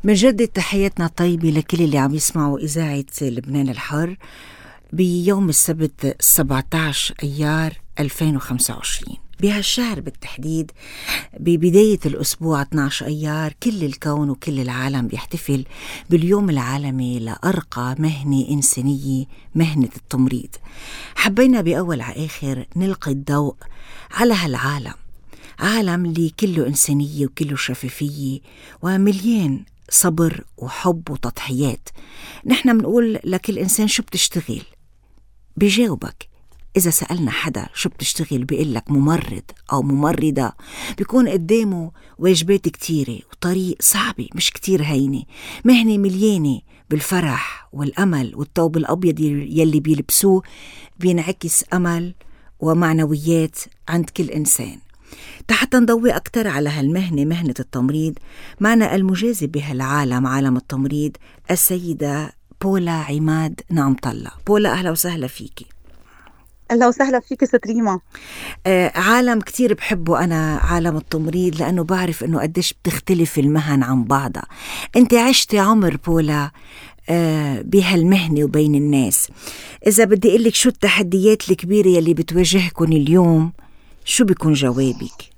بنجدد تحياتنا الطيبة لكل اللي عم يسمعوا إذاعة لبنان الحر بيوم السبت 17 أيار 2025 بهالشهر بالتحديد. ببداية الأسبوع 12 أيار كل الكون وكل العالم بيحتفل باليوم العالمي لأرقى مهنة إنسانية، مهنة التمريض. حبينا بأول على آخر نلقي الضوء على هالعالم، عالم اللي كله إنسانية وكله شفافية ومليان صبر وحب وتضحيات. نحن بنقول لكل إنسان شو بتشتغل، بيجاوبك. إذا سألنا حدا شو بتشتغل بيقلك ممرض أو ممرضة، بيكون قدامه واجبات كتيرة وطريق صعبة مش كتير هينة، مهنة مليانة بالفرح والأمل، والثوب الأبيض يلي بيلبسوه بينعكس أمل ومعنويات عند كل إنسان. حتى نضوي أكتر على هالمهنة، مهنة التمريض، معنا المجازي بهالعالم، عالم التمريض، السيدة بولا عماد نعمطلة. بولا أهلا وسهلا فيكي. أهلا وسهلا فيك ست ريما. عالم كتير بحبه أنا، عالم التمريض، لأنه بعرف أنه قديش بتختلف المهن عن بعضها. أنت عشتي عمر بولا بهالمهنة وبين الناس. إذا بدي أقولك شو التحديات الكبيرة يلي بتواجهكم اليوم، شو بيكون جوابك؟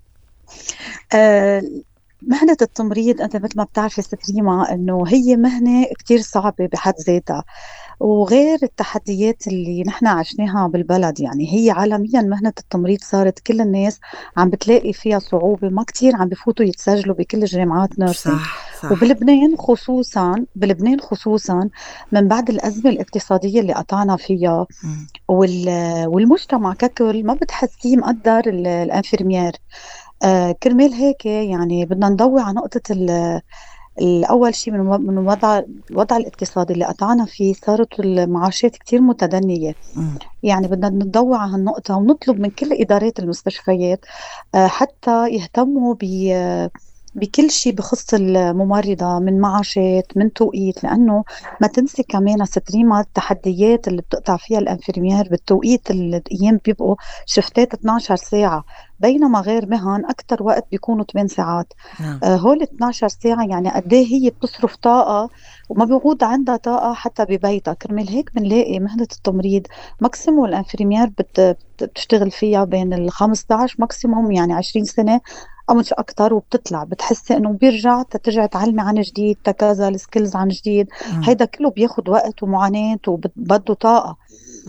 مهنة التمريض أنت مثل ما بتعرفي ست ريما أنه هي مهنة كتير صعبة بحد ذاتها، وغير التحديات اللي نحن عشناها بالبلد. يعني هي عالميا مهنة التمريض صارت كل الناس عم بتلاقي فيها صعوبة، ما كتير عم بفوتوا يتسجلوا بكل الجامعات نيرسينج. صح. وبلبنان خصوصا من بعد الأزمة الاقتصادية اللي قطعنا فيها والمجتمع ككل ما بتحسيه مقدر الانفرمير. كرمال هيك يعني بدنا نضوي على نقطة الأول شيء من الوضع الاقتصادي اللي قطعنا فيه، صارت المعاشات كتير متدنية. يعني بدنا نضوي على هالنقطة ونطلب من كل إدارات المستشفيات حتى يهتموا بكل شيء بخص الممرضة، من معاشات، من توقيت، لأنه ما تنسي كمان ست ريما التحديات اللي بتقطع فيها الانفرمير بالتوقيت. الأيام بيبقوا شفتات 12 ساعة، بينما غير مهن أكتر وقت بيكونوا 8 ساعات. هول 12 ساعة يعني قديه هي بتصرف طاقة وما بيعود عندها طاقة حتى ببيتها. كرمال هيك بنلاقي مهنة التمريض ماكسيموم الانفرمير بتشتغل فيها بين 15 ماكسيموم يعني 20 سنة أو مش أكتر، وبتطلع بتحسي إنه بيرجع ترجع تعلمي عن جديد، تكذا السكيلز عن جديد. هيدا كله بياخد وقت ومعاناة وبده طاقة.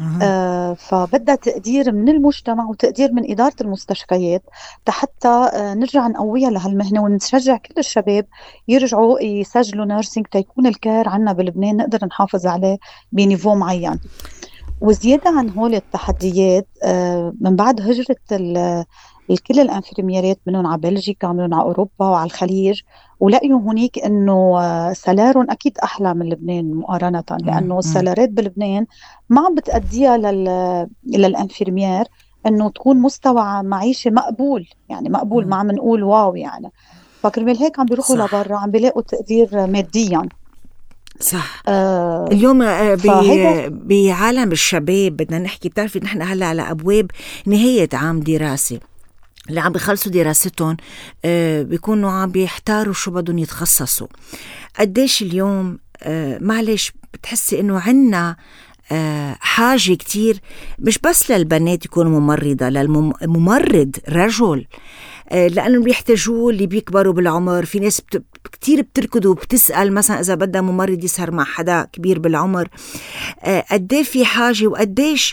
فبدها تقدير من المجتمع وتقدير من إدارة المستشفيات حتى نرجع نقويها لهالمهنة، ونشجع كل الشباب يرجعوا يسجلوا نيرسينج تيكون الكير عنا بلبنان نقدر نحافظ عليه بنيفو معين. وزيادة عن هول التحديات من بعد هجرة كل الانفرميرات منهم على بلجيكا، منهم على أوروبا وعلى الخليج، ولقيوا هناك إنه سلارهم أكيد أحلى من لبنان مقارنة، لأنه السلارات بلبنان ما عم بتأديها للانفرمير إنه تكون مستوى معيشة مقبول. يعني مقبول، ما عم نقول واو يعني. فكرمال هيك عم بيروحوا لبرا، عم بيلاقوا تقدير ماديا. صح. اليوم بعالم الشباب بدنا نحكي، بتعرفي نحن هلا على أبواب نهاية عام دراسي، اللي عم بيخلصوا دراستهم بيكونوا عم بيحتاروا شو بدهم يتخصصوا. قديش اليوم معلش بتحسي إنه عنا حاجة كتير، مش بس للبنات يكونوا ممرضة، للممرض رجل، لأنهم بيحتاجوه اللي بيكبروا بالعمر. في ناس كتير بتركض وبتسأل مثلا إذا بدها ممرض يسهر مع حدا كبير بالعمر. قديه في حاجة، وقديش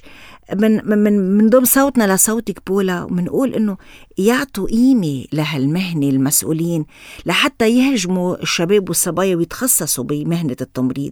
من ضم صوتنا لصوتك بولا ومنقول إنه يعطوا قيمة لهالمهنة المسؤولين لحتى يهجموا الشباب والصبايا ويتخصصوا بمهنة التمريض.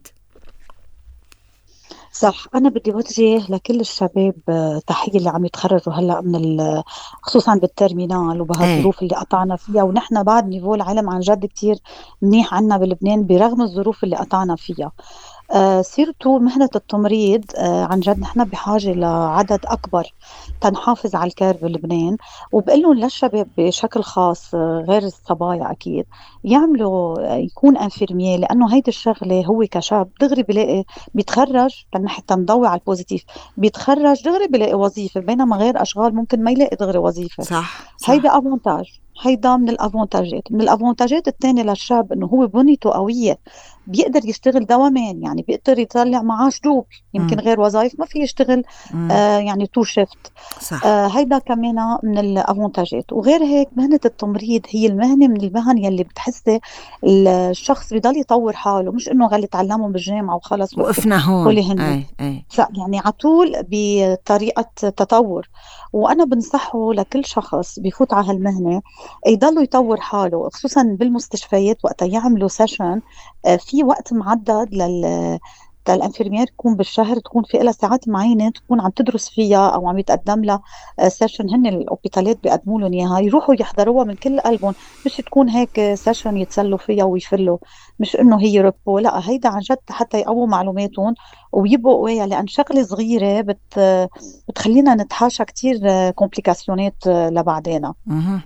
صح. أنا بدي وجه لكل الشباب تحية اللي عم يتخرجوا هلأ خصوصا بالترمينال وبهالظروف اللي قطعنا فيها. ونحن بعد نيفو العلم عن جد كتير منيح عنا بلبنان برغم الظروف اللي قطعنا فيها. سيرته مهنة التمريض عن جد نحن بحاجة لعدد أكبر تنحافظ على الكير بلبنان. وبقلهم للشباب بشكل خاص غير الصبايا أكيد يعملوا يكون انفيرمية، لأنه هيدي الشغلة هو كشاب دغري بلاقي بيتخرج، حتى نضوي على البوزيتيف، بيتخرج دغري بلاقي وظيفة، بينما غير أشغال ممكن ما يلاقي دغري وظيفة. صح. هيدا أفونتاج. هيدا من الافونتاجات التانية للشاب انه هو بنيته قوية، بيقدر يشتغل دوامين، يعني بيقدر يطلع معاش دوب، يمكن غير وظائف ما في يشتغل يعني تو شيفت. صح. هيدا كمان من الافونتاجات. وغير هيك مهنة التمريض هي المهنة من المهن يلي بتحسي الشخص بضل يطور حاله، مش انه غلي تعلمهم بالجامعة وخلص وقف. وقفنا هون. هولي هن أي. يعني على طول بطريقة تطور. وأنا بنصحه لكل شخص بيفوت على هالمهنة يضل يطور حاله، خصوصا بالمستشفيات وقت يعملوا سيشن. في وقت محدد للانفيرمير تكون بالشهر، تكون في لها ساعات معينة تكون عم تدرس فيها أو عم يتقدم لها سيشن، هن الأوبيتالات بيقدموا لهم إياها، يروحوا يحضروها من كل قلبهم، مش تكون هيك سيشن يتسلوا فيها ويفلوا، مش إنه هي ربو، لا هيدا عن جد حتى يقووا معلوماتهم ويبقوا قوية. لأن شغلة صغيرة بتخلينا نتحاشى كتير كومبليكاسيونات لبعدين.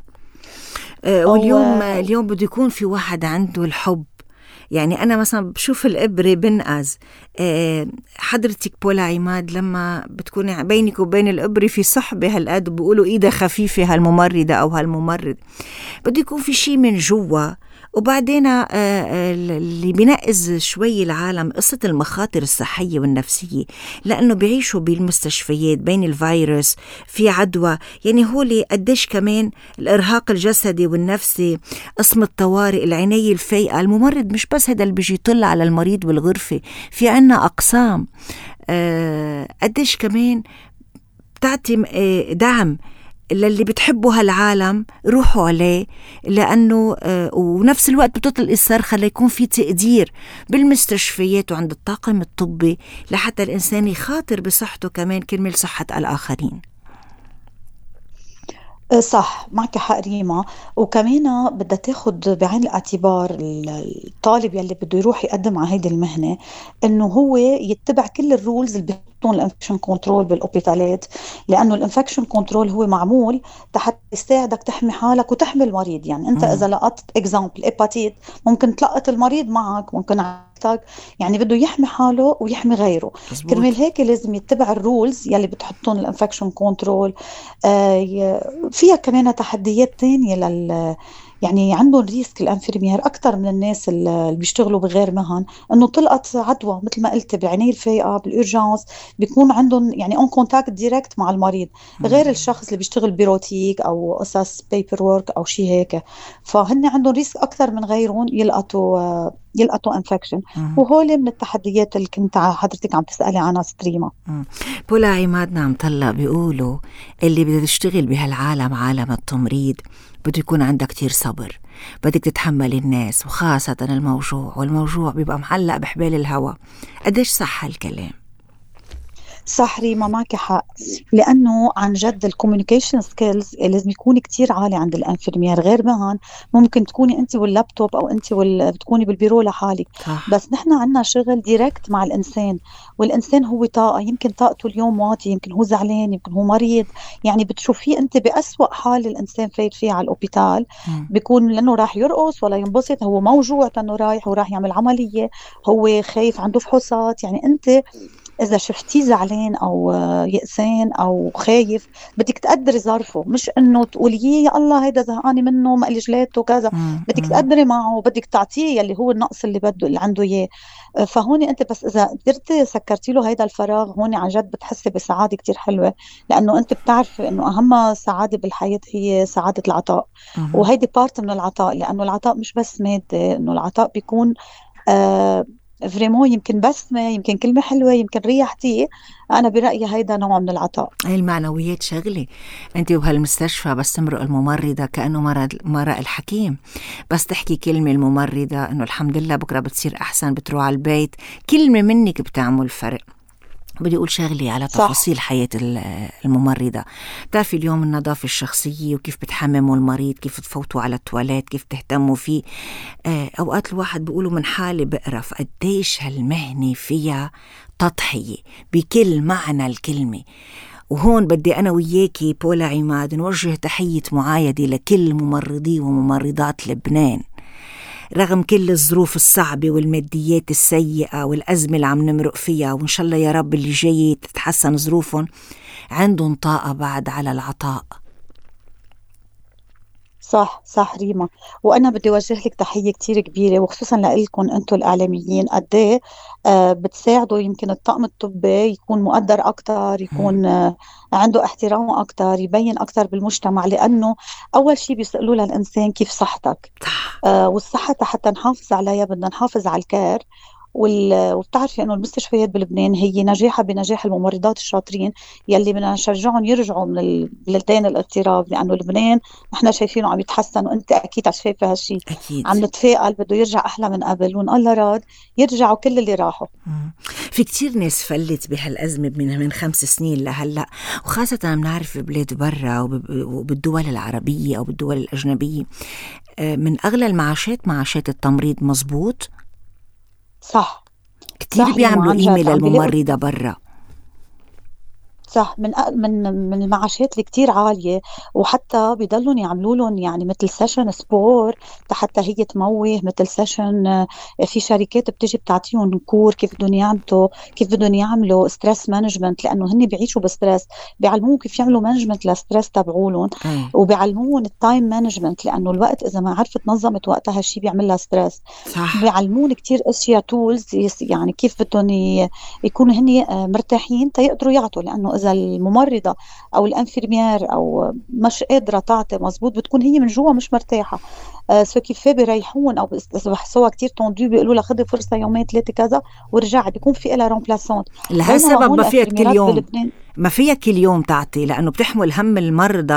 واليوم اليوم بده يكون في واحد عنده الحب. يعني أنا مثلا بشوف الإبرة بنقز. حضرتك بولا عماد لما بتكون بينك وبين الإبرة في صحبة هالقد، بيقولوا إيدها خفيفة هالممرضة أو هالممرض، بده يكون في شيء من جوا. وبعدين اللي بينقز شوي العالم قصة المخاطر الصحية والنفسية، لأنه بيعيشوا بالمستشفيات بين الفيروس، في عدوى، يعني هو اللي قديش كمان الإرهاق الجسدي والنفسي، قسم الطوارئ، العناية الفايقة. الممرض مش بس هذا اللي بيجي يطلع على المريض بالغرفة، في عنا أقسام. قديش كمان بتعطي دعم للي بتحبوا هالعالم، روحوا عليه، لأنه ونفس الوقت بتطلق الصرخة ليكون في تقدير بالمستشفيات وعند الطاقم الطبي لحتى الإنسان يخاطر بصحته كمان كرمال صحة الآخرين. صح، معك حق ريما. وكمان بدها تاخد بعين الاعتبار الطالب يلي بده يروح يقدم على هيدي المهنة، انه هو يتبع كل الرولز اللي بيحطون الانفكشن كنترول بالاوبيتالات، لانه الانفكشن كنترول هو معمول حتى يساعدك تحمي حالك وتحمي المريض. يعني انت اذا لقطت اكزامبل اباتيت، ممكن تلقط المريض معك، ممكن يعني بده يحمي حاله ويحمي غيره. كرمال هيك لازم يتبع الرولز يلي بتحطون الانفكشن كنترول. فيها كمان تحديات تانية يعني عندهم ريسك الانفيرمير اكثر من الناس اللي بيشتغلوا بغير مهن، انه تلقط عدوى مثل ما قلت بالعنايه الفايقه بالارجانس، بيكون عندهم يعني اون كونتاكت دايركت مع المريض، غير الشخص اللي بيشتغل بيروتيك او قصص بيبر وورك او شيء هيك. فهن عندهم ريسك اكثر من غيرهم يلقطوا انفكشن. وهول من التحديات اللي كنت حضرتك عم تسألي عنها ستريما. بولا عماد نعم طلع بيقولوا اللي بدها تشتغل بهالعالم، عالم التمريض، بده يكون عندك كتير صبر، بدك تتحمل الناس، وخاصة والموجوع بيبقى محلق بحبال الهوا. قديش صح هالكلام؟ صح ريما، معك حق. لأنه عن جد الكوميونيكيشن سكيلز لازم يكون كتير عالي عند الانفيرمير. غير مهن ممكن تكوني أنت واللابتوب أو أنت بتكوني بالبيرو لحالك، بس نحن عنا شغل ديركت مع الإنسان، والإنسان هو طاقة، يمكن طاقته اليوم واطي، يمكن هو زعلان، يمكن هو مريض. يعني بتشوفيه أنت بأسوأ حال الإنسان فايت فيه على الأوبيتال، بيكون لأنه راح يرقص ولا ينبسط، هو موجوع أنه رايح وراح يعمل عملية، هو خايف عنده فحوصات. يعني أنت إذا شفتيه زعلان أو يأسان أو خايف، بدك تقدري ظرفه، مش إنه تقولي يا الله هيدا زهقاني منه ما قلي جلاته وكذا. بدك تقدري معه، بدك تعطيه يلي هو النقص اللي بده اللي عنده إياه. فهون أنت بس إذا قدرتي سكرتي له هيدا الفراغ، هون عن جد بتحسي بسعادة كتير حلوة، لأنه أنت بتعرفي إنه أهم سعادة بالحياة هي سعادة العطاء. وهيدي بارت من العطاء، لأنه العطاء مش بس مادة، إنه العطاء بيكون فريمون، يمكن بسمة، يمكن كلمة حلوة، يمكن ريحتي. أنا برأيي هيدا نوع من العطاء. المعنويات شغلة. أنت وبهالمستشفى بس تمرق الممرضة كأنه مرق الحكيم، بس تحكي كلمة الممرضة إنه الحمد لله بكرة بتصير أحسن، بتروح على البيت، كلمة منك بتعمل فرق. بدي أقول شغلي على تفاصيل حياة الممرضة. تعرفي اليوم النظافة الشخصية وكيف بتحمموا المريض، كيف تفوتوا على التواليت، كيف تهتموا فيه. أوقات الواحد بيقولوا من حالي بقرف قديش هالمهنة فيها تضحية بكل معنى الكلمة. وهون بدي أنا وياكي بولا عماد نوجه تحية معايدة لكل ممرضي وممرضات لبنان، رغم كل الظروف الصعبة والماديات السيئة والأزمة اللي عم نمرق فيها، وإن شاء الله يا رب اللي جاي تتحسن ظروفهم، عندهم طاقة بعد على العطاء. صح ريما. وانا بدي اوجه لك تحيه كتير كبيره، وخصوصا لكم انتم الاعلاميين، قد ايه بتساعدوا يمكن الطاقم الطبي يكون مقدر اكثر، مم. يكون عنده احترام اكثر، يبين اكثر بالمجتمع، لانه اول شيء بيسالوا للانسان كيف صحتك. صح. والصحة حتى نحافظ عليها بدنا نحافظ على الكير. وبتعرفي انه المستشفيات بلبنان هي ناجحة بنجاح الممرضات الشاطرين، يلي بدنا نشجعهم يرجعوا من البلدان الاغتراب، لانه لبنان نحن شايفينه عم يتحسن، وانت اكيد شايفه هالشيء. أكيد. عم نتفائل بده يرجع احلى من قبل، وان الله راد يرجعوا كل اللي راحوا. مم. في كتير ناس فلت بهالأزمة من 5 سنين لهلأ، وخاصة بنعرف ببلاد برا وبالدول العربية أو بالدول الأجنبية، من أغلى المعاشات معاشات التمريض. مزبوط. صح. كتير صح ريما، بيعملوا عن قيمة جد عم بيلاقوا. للممرضة برا. صح، من المعاشات اللي كتير عالية. وحتى بيضلوا يعملوا لهم يعني مثل سيشن سبور حتى هي تموه، مثل سيشن. في شركات بتيجي بتعطيهم كور كيف بدهم يعملوا، ستريس مانجمنت، لأنه هن بيعيشوا بستريس. بيعلموهم كيف يعملوا مانجمنت للستريس تبعولهم. أي. وبيعلموهم التايم مانجمنت، لأنه الوقت إذا ما عرفت نظمت وقتها هالشي بيعمل لها ستريس. صح. بيعلمون كتير اشياء تولز، يعني كيف بدهم يكونوا هن مرتاحين تيقدروا يعطوا، لانه اذا الممرضه او الانفيرمير او مش قادره تعطي مزبوط، بتكون هي من جوا مش مرتاحه. سو كيف بيريحون، او اذا بحسوها كتير توندو بيقولوا لها خذي فرصه يومين ثلاثه كذا ورجعي، بيكون في لها رومبلاسونت. لها بينما سبب هون ما فيها كل الانفيرميرات يوم، بلبنان. ما فيها كل يوم تعطي، لأنه بتحمل هم المرضى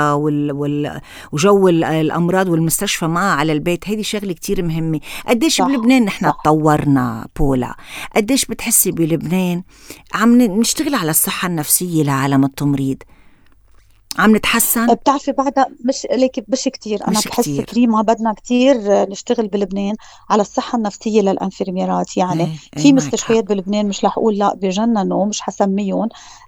وجو الأمراض والمستشفى معها على البيت. هيدي شغلة كتير مهمة. قديش صح بلبنان نحن صح. تطورنا بولا؟ قديش بتحسي بلبنان عم نشتغل على الصحة النفسية لعالم التمريض؟ عم نتحسن؟ بتعرفي بعدها مش ليك مش كتير، انا مش بحس كتير. كريمه بدنا كتير نشتغل بلبنان على الصحه النفسيه للانفيرميرات. يعني ايه ايه، في معك حق. مستشفيات بلبنان مش رح اقول لا بجننوا، مش حسميهم.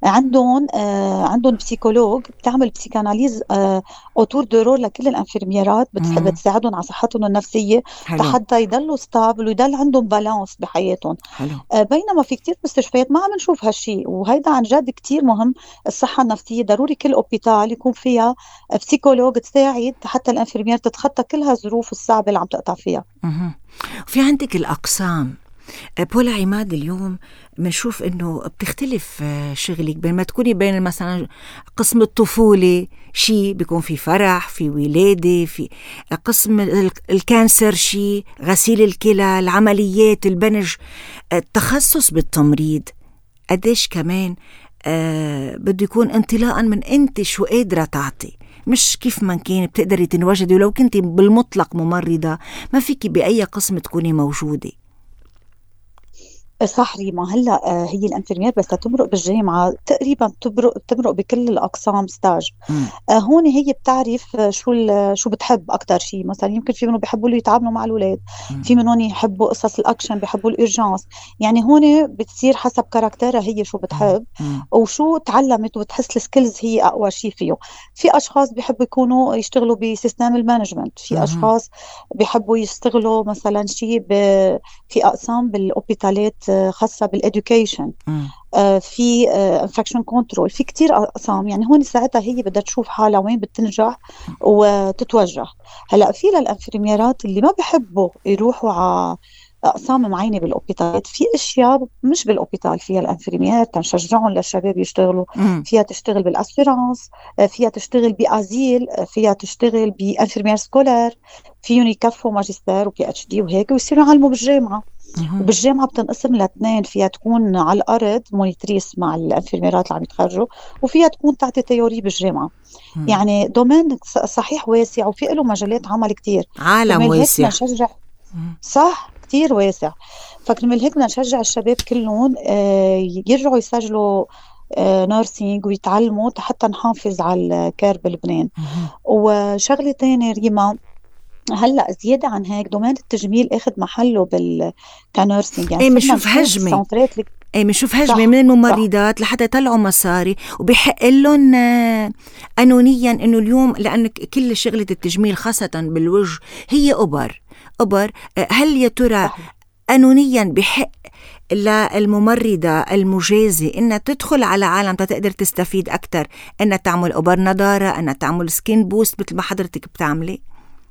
عندهم بسيكولوج بتعمل بسيكاناليز اوتور دورور لكل الانفيرميرات، مم. بتساعدهم على صحتهم النفسيه حلو. حتى يضلوا ستابل ويضل عندهم بالانس بحياتهم. حلو. بينما في كتير مستشفيات ما عم نشوف هالشيء، وهيدا عن جد كتير مهم. الصحة النفسية ضروري كل اوبيتال يكون فيها بسيكولوج تساعد حتى الانفيرمير تتخطى كل هالظروف الصعبة اللي عم تقطع فيها. مهم. في عندك الأقسام. بولا عماد، اليوم بنشوف انه بتختلف شغلك بين ما تكوني بين مثلا قسم الطفولة، شيء بيكون في فرح، في ولادة، في قسم الكانسر، شيء غسيل الكلى، العمليات، البنج، التخصص بالتمريض. قديش كمان بده يكون انطلاقا من انت شو قادرة تعطي، مش كيف ما كان بتقدري تنوجدي. ولو كنتي بالمطلق ممرضة ما فيكي بأي قسم تكوني موجودة. صح ريما. هلا هي الانفيرمير بس تمرق بالجامعة تقريبا بتمرق بكل الأقسام ستاج. مم. هون هي بتعرف شو بتحب اكثر شيء. مثلا يمكن في منهم بيحبوا اللي يتعاملوا مع الاولاد، مم. في منهم يحبوا قصص الاكشن، بيحبوا الارجانس. يعني هون بتصير حسب كاركترها هي شو بتحب مم. وشو تعلمت، وبتحس السكيلز هي اقوى شيء فيه. في اشخاص بيحبوا يكونوا يشتغلوا بسيستم المانجمنت، في مم. اشخاص بيحبوا يشتغلوا مثلا في اقسام بالاوبيتالات خاصه بالاديوكيشن. مم. في انفكشن كنترول، في كتير اقسام. يعني هون ساعتها هي بدها تشوف حالها وين بتنجح وتتوجه. هلا في للانفيرميرات اللي ما بحبوا يروحوا على اقسام معينه بالاوبيتال، في اشياء مش بالاوبيتال فيها الانفيرمير تنشجعهم للشباب يشتغلوا مم. فيها. تشتغل بالاسيرانس، فيها تشتغل بازيل، فيها تشتغل بانفيرمير سكولار، فيهم يكفوا ماجستير وبي اتش دي وهيك ويصيروا يعلموا بالجامعه. مم. وبالجامعة بتنقسم لاثنين، فيها تكون على الأرض مونيتريس مع الانفيرميرات اللي عم يتخرجوا، وفيها تكون تعطي تيوري بالجامعة. مم. يعني دومين صحيح واسع وفي له مجالات عمل كتير. عالم كرمال هيك بدنا واسع. نشجع. مم. صح كتير واسع. فكرمال هيك بدنا نشجع الشباب كلهم يرجعوا يسجلوا نيرسينج ويتعلموا حتى نحافظ على الكير بلبنان. مم. وشغلة تانية ريما، هلا زياده عن هيك دومين التجميل اخذ محله كنيرسينج. يعني ايه، صرنا بنشوف نشوف هجمة. السنترات ايه، بنشوف هجمة من صح صح الممرضات لحتى يطلعوا مصاري، وبيحق لهم قانونيا انه اليوم، لأن كل شغلة التجميل خاصة بالوجه هي أبر. هل يا ترى صحيح. قانونيا بحق للممرضة المجازة إنها تدخل على عالم تقدر تستفيد أكتر، إنها تعمل أبر نضارة، إنها تعمل سكين بوست مثل ما حضرتك بتعملي؟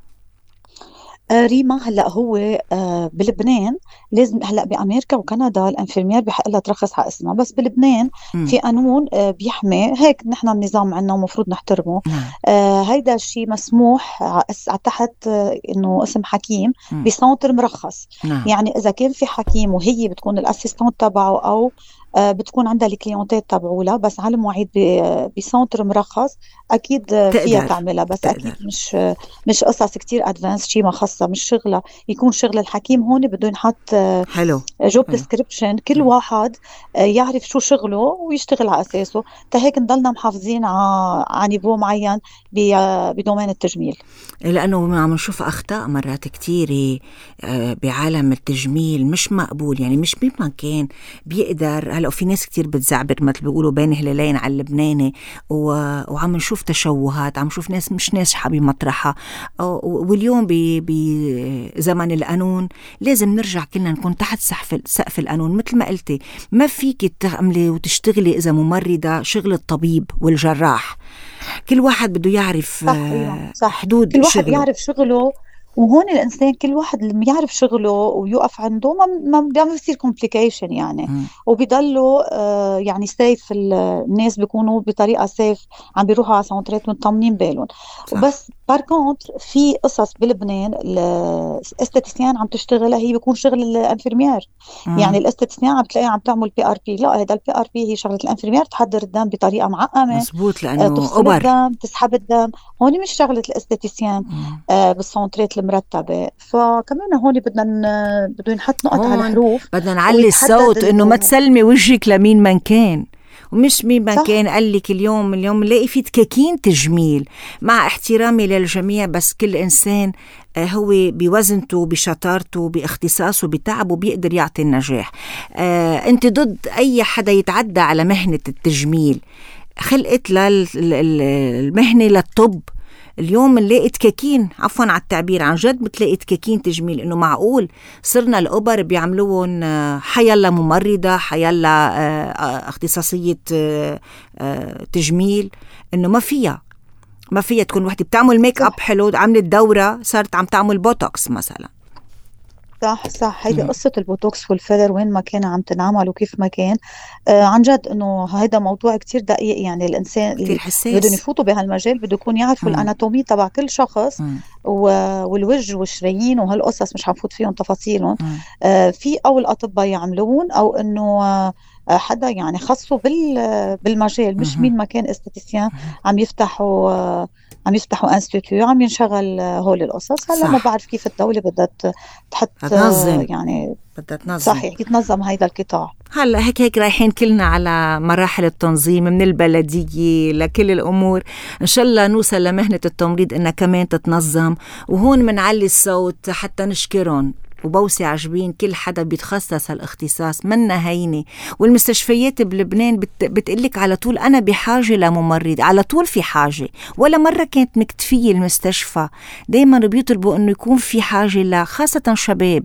ريما هلا هو بلبنان لازم، هلا بامريكا وكندا الانفيرمير بحق لها ترخص على اسمها، بس بلبنان مم. في قانون بيحمي هيك، نحن النظام عندنا ومفروض نحترمه. نعم. هيدا الشيء مسموح على تحت انه اسم حكيم مم. بسنتر مرخص. نعم. يعني اذا كان في حكيم وهي بتكون الاسيستنت تبعه، او بتكون عندها الكليونتات تبعولها، بس على مواعيد بسنتر مرخص، اكيد فيها تقدر تعملها. بس اكيد تقدر. مش قصص كتير ادفانس، شيء ما خاصة مش شغلها. يكون شغل الحكيم هون بده ينحط حلو. جوب حلو. ديسكريبشن، كل واحد يعرف شو شغله ويشتغل على اساسه. هيك نضلنا محافظين على نيفو معين بدومين التجميل. لأنه عم نشوف أخطاء مرات كتيرة بعالم التجميل مش مقبول، يعني مش بمكان بيقدر. هلأ في ناس كتير بتزعبر مثل بيقولوا بين هلالين على اللبناني، وعم نشوف تشوهات، عم نشوف ناس مش ناجحة بمطرحها. واليوم بزمن القانون لازم نرجع كلنا نكون تحت سقف القانون. مثل ما قلتي، ما فيك تعملي وتشتغلي إذا ممرضة شغل الطبيب والجراح. كل واحد بده يعرف صح ايوه صح، حدود كل واحد شغله. يعرف شغله. وهون الانسان كل واحد لما يعرف شغله ويوقف عنده ما بيصير كومبليكيشن يعني. مم. وبيضلوا يعني سيف، الناس بيكونوا بطريقه سيف، عم بيروحوا على سنترات مطمنين بالهم. صح. وبس باركونت في قصص بلبنان الاستاتيسيان عم تشتغلها، هي بيكون شغل الانفيرمير. يعني مم. الاستاتيسيان عم تلاقيها عم تعمل بي ار بي، لا هذا البي ار بي هي شغله الانفيرمير، تحضر الدم بطريقه معقمه، مزبوط، لأنه تفصل أوبر. الدم، تسحب الدم. هون مش شغلة الاستاتيسيان مم. بالسونترات المرتبة. فكمان هون بده ينحط نقط على هون الحروف بدنا نعلي ويتحدد الصوت إنه ما تسلمي وجهك لمين من كان، ومش مين ما صح كان. قال لك اليوم نلاقي في تكاكين تجميل، مع احترامي للجميع، بس كل إنسان هو بوزنته بشطارته باختصاصه بتعبه بيقدر يعطي النجاح. أنت ضد أي حدا يتعدى على مهنة التجميل؟ خلقت للمهنة للطب. اليوم نلاقي تكاكين، عفوا على التعبير، عن جد بتلاقي تكاكين تجميل. انه معقول صرنا الأوبر بيعملوهم حيلا ممرضة، حيلا اختصاصية تجميل؟ انه ما فيها تكون وحدة بتعمل ميك اب صح حلو، عملت دورة صارت عم تعمل بوتوكس مثلا. صح صح. هيدي قصة البوتوكس والفيلر وين ما كان عم تنعمل وكيف ما كان. عن جد انه هيدا موضوع كتير دقيق. يعني الانسان كتير اللي بدهم حساس. يفوتوا بهالمجال بده يكون يعرفوا مم. الاناتومي تبع كل شخص، مم. والوجه والشرايين وهالقصص، مش حنفوت فيهم تفاصيلهم. مم. في او الاطباء يعملون، او انه حدا يعني خصه بالمجال، مش مم. مين ما كان استاتيسيان عم يفتحوا انستيتيو عم ينشغل هول القصص. هلا ما صح. بعرف كيف الدولة بدها تحط هتنظم، يعني بدها تنظم. صحيح تنظم هيدا القطاع. هلا هيك رايحين كلنا على مراحل التنظيم، من البلدية لكل الأمور. إن شاء الله نوصل لمهنة التمريض إنها كمان تتنظم. وهون منعلي الصوت حتى نشكرهم وبوسي عجبين كل حدا بيتخصص هالاختصاص، منا هيني. والمستشفيات بلبنان بتقلك على طول أنا بحاجة لممرض، على طول في حاجة، ولا مرة كانت مكتفية المستشفى. دايما بيطلبوا إنه يكون في حاجة خاصة شباب.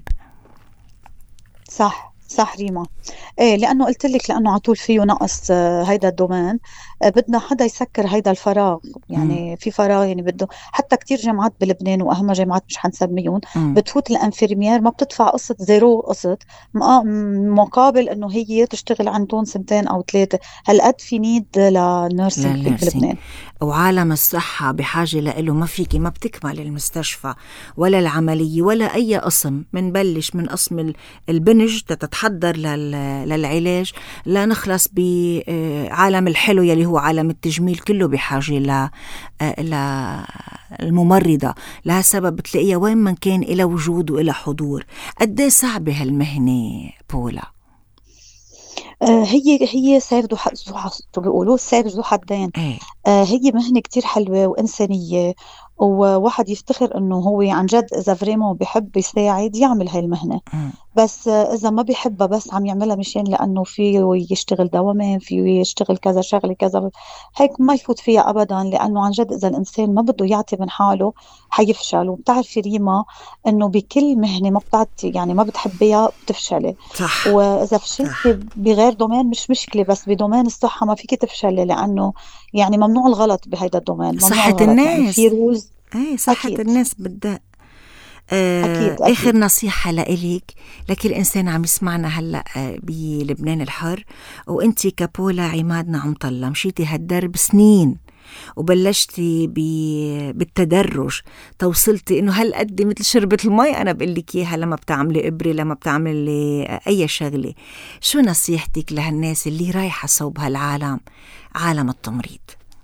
صح صح ريما. ايه لانه قلت لك، لانه على طول فيه نقص هيدا الدومين. بدنا حدا يسكر هيدا الفراغ. مم. يعني في فراغ، يعني بده حتى كتير جامعات بلبنان، واهم جامعات مش حنسميهم، مم. بتفوت الانفيرمير ما بتدفع قصة زيرو قسط، مقابل انه هي تشتغل عندهم سنتين او ثلاثة. هالقد في نيد للنيرسينج للنيرسينج. بلبنان. وعالم الصحة بحاجة لإله، ما فيكي، ما بتكمل المستشفى ولا العملية ولا أي قسم. منبلش من قسم البنج تتحضر للعلاج، لا نخلص بعالم الحلو يلي هو عالم التجميل. كله بحاجة الممرضة. لها سبب بتلاقيها وين من كان إلى وجود وإلى حضور. قد صعبة هالمهنة بولا؟ هي سيف بيقولوا سيف ذو حدين. ايه. هي مهنة كتير حلوة وإنسانية، وواحد يفتخر إنه هو عن جد إذا فريمون بيحب يساعد يعمل هاي المهنة. مم. بس إذا ما بيحبها، بس عم يعملها مشان لأنه فيه يشتغل دوامين، فيه يشتغل كذا شغلة كذا، هيك ما يفوت فيها أبدا. لأنه عن جد إذا الإنسان ما بده يعطي من حاله حيفشل. وبتعرفي ريما إنه بكل مهنة ما بتعطي، يعني ما بتحبيها بتفشلي. صح. وإذا صح. فشلتي بغير دومين مش مشكلة، بس بدومين الصحة ما فيك تفشلي، لأنه يعني ممنوع الغلط بهيدا الدومين، ممنوع صحة الغلط، يعني في الناس. رولز. ايه، صحة أكيد الناس بدها. أكيد آخر أكيد. نصيحة لإلك لكل إنسان عم يسمعنا هلأ بلبنان الحر، وإنتي كبولا عماد نعم طلة مشيتي هالدرب سنين وبلشتي بالتدرج توصلتي إنه هالقد مثل شربة المي أنا بقلك إياها لما بتعملي إبرة، لما بتعملي أي شغلة. شو نصيحتك لهالناس اللي رايحة صوب هالعالم، عالم التمريض؟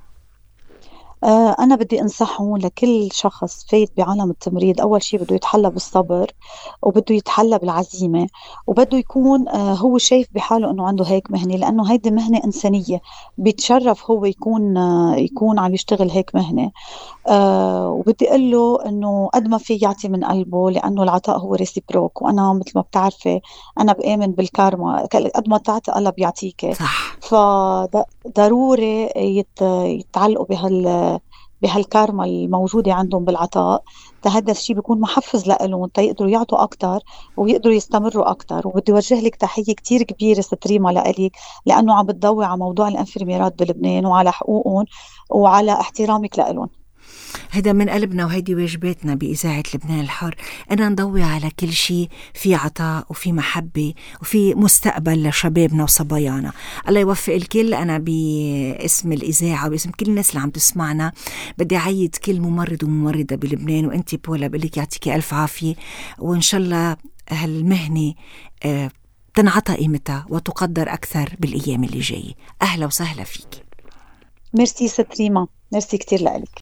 أنا بدي أنصحه لكل شخص فايت بعالم التمريض، أول شيء بده يتحلى بالصبر، وبده يتحلى بالعزيمة، وبده يكون هو شايف بحاله أنه عنده هيك مهنة، لأنه هيدي مهنة إنسانية. بيتشرف هو يكون عم يشتغل هيك مهنة. وبدي أقول له إنه قد ما في يعطي من قلبه، لأنه العطاء هو ريسيبروك، وأنا مثل ما بتعرفي أنا بآمن بالكارما، قد ما تعطي الله بيعطيك. صح. فضروري يتعلقوا بهالكارما الموجودة عندهم بالعطاء. هذا الشيء بيكون محفز لهم يقدروا يعطوا أكتر ويقدروا يستمروا أكتر. وبدي وجه لك تحية كتير كبيرة ست ريما لإلك، لأنه عم بتضوي على موضوع الأنفرميرات بلبنان وعلى حقوقهم وعلى احترامك لهم. هذا من قلبنا، وهيدي واجباتنا بإذاعة لبنان الحر، أنا نضوي على كل شيء في عطاء وفي محبة وفي مستقبل لشبابنا وصبايانا. الله يوفق الكل. أنا باسم الإذاعة وباسم كل الناس اللي عم تسمعنا بدي أعيد كل ممرض وممرضة بلبنان، وأنتي بولا بقلك يعطيك ألف عافية، وإن شاء الله هالمهنة تنعطى قيمتها وتقدر أكثر بالأيام اللي جاية. أهلا وسهلا فيك. ميرسي ست ريما، ميرسي كتير لك.